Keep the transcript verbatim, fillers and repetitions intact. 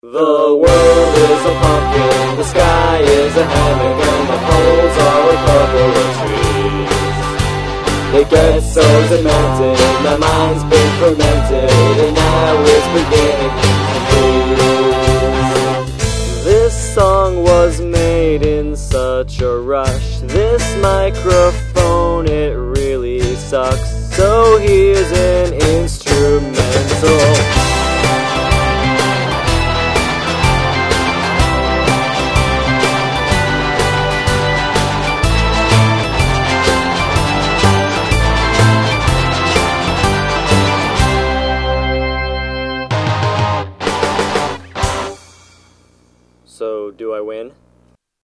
The world is a pumpkin, the sky is a hammock, and the poles are a couple of trees. It gets so cemented, my mind's been fermented, and now it's beginning to freeze. This song was made in such a rush, this microphone, it really sucks. So here's an instrumental.